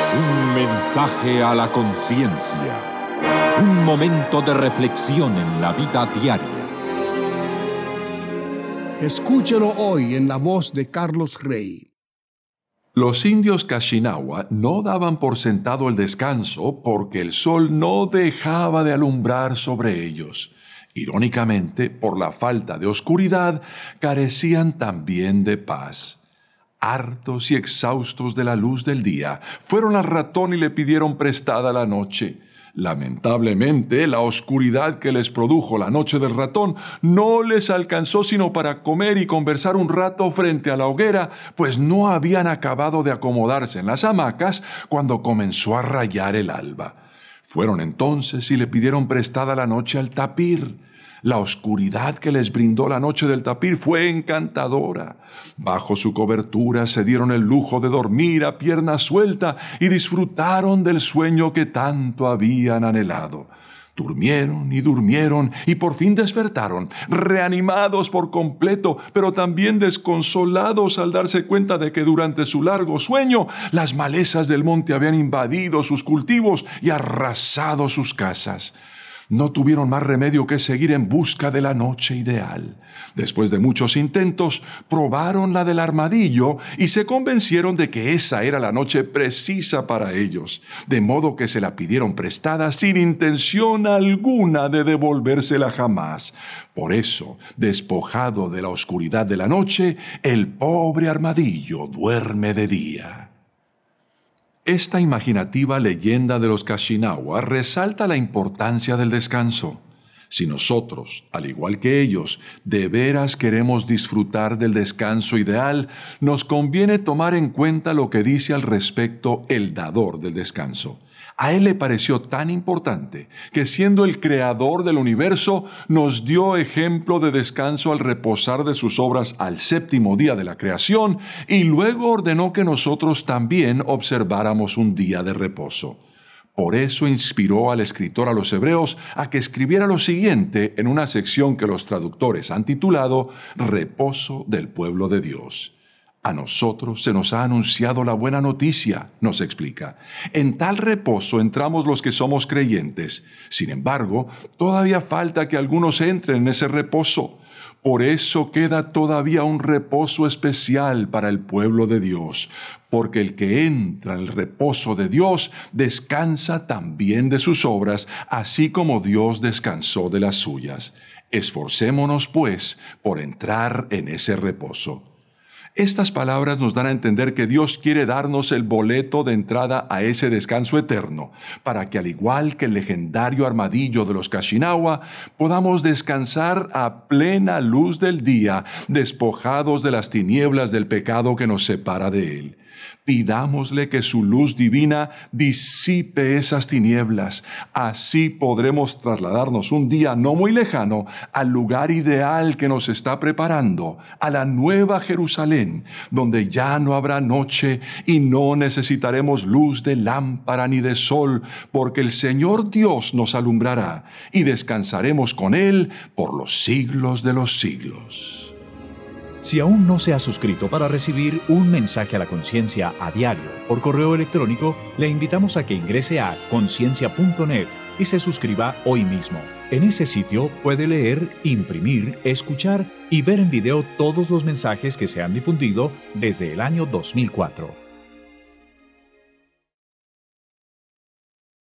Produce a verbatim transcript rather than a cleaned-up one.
Un mensaje a la conciencia. Un momento de reflexión en la vida diaria. Escúchelo hoy en la voz de Carlos Rey. Los indios Kashinahwa no daban por sentado el descanso porque el sol no dejaba de alumbrar sobre ellos. Irónicamente, por la falta de oscuridad, carecían también de paz. Hartos y exhaustos de la luz del día, fueron al ratón y le pidieron prestada la noche. Lamentablemente, la oscuridad que les produjo la noche del ratón no les alcanzó sino para comer y conversar un rato frente a la hoguera, pues no habían acabado de acomodarse en las hamacas cuando comenzó a rayar el alba. Fueron entonces y le pidieron prestada la noche al tapir. La oscuridad que les brindó la noche del tapir fue encantadora. Bajo su cobertura se dieron el lujo de dormir a pierna suelta y disfrutaron del sueño que tanto habían anhelado. Durmieron y durmieron y por fin despertaron, reanimados por completo, pero también desconsolados al darse cuenta de que durante su largo sueño las malezas del monte habían invadido sus cultivos y arrasado sus casas. No tuvieron más remedio que seguir en busca de la noche ideal. Después de muchos intentos, probaron la del armadillo y se convencieron de que esa era la noche precisa para ellos, de modo que se la pidieron prestada sin intención alguna de devolvérsela jamás. Por eso, despojado de la oscuridad de la noche, el pobre armadillo duerme de día. Esta imaginativa leyenda de los Kashinahwa resalta la importancia del descanso. Si nosotros, al igual que ellos, de veras queremos disfrutar del descanso ideal, nos conviene tomar en cuenta lo que dice al respecto el dador del descanso. A él le pareció tan importante que, siendo el creador del universo, nos dio ejemplo de descanso al reposar de sus obras al séptimo día de la creación y luego ordenó que nosotros también observáramos un día de reposo. Por eso inspiró al escritor a los hebreos a que escribiera lo siguiente en una sección que los traductores han titulado Reposo del pueblo de Dios. A nosotros se nos ha anunciado la buena noticia, nos explica. En tal reposo entramos los que somos creyentes. Sin embargo, todavía falta que algunos entren en ese reposo. Por eso queda todavía un reposo especial para el pueblo de Dios, porque el que entra en el reposo de Dios descansa también de sus obras, así como Dios descansó de las suyas. Esforcémonos, pues, por entrar en ese reposo. Estas palabras nos dan a entender que Dios quiere darnos el boleto de entrada a ese descanso eterno, para que al igual que el legendario armadillo de los Kashinahwa, podamos descansar a plena luz del día, despojados de las tinieblas del pecado que nos separa de Él. Pidámosle que su luz divina disipe esas tinieblas. Así podremos trasladarnos un día no muy lejano al lugar ideal que nos está preparando, a la nueva Jerusalén, donde ya no habrá noche y no necesitaremos luz de lámpara ni de sol, porque el Señor Dios nos alumbrará y descansaremos con Él por los siglos de los siglos. Si aún no se ha suscrito para recibir un mensaje a la conciencia a diario por correo electrónico, le invitamos a que ingrese a conciencia punto net y se suscriba hoy mismo. En ese sitio puede leer, imprimir, escuchar y ver en video todos los mensajes que se han difundido desde el año dos mil cuatro.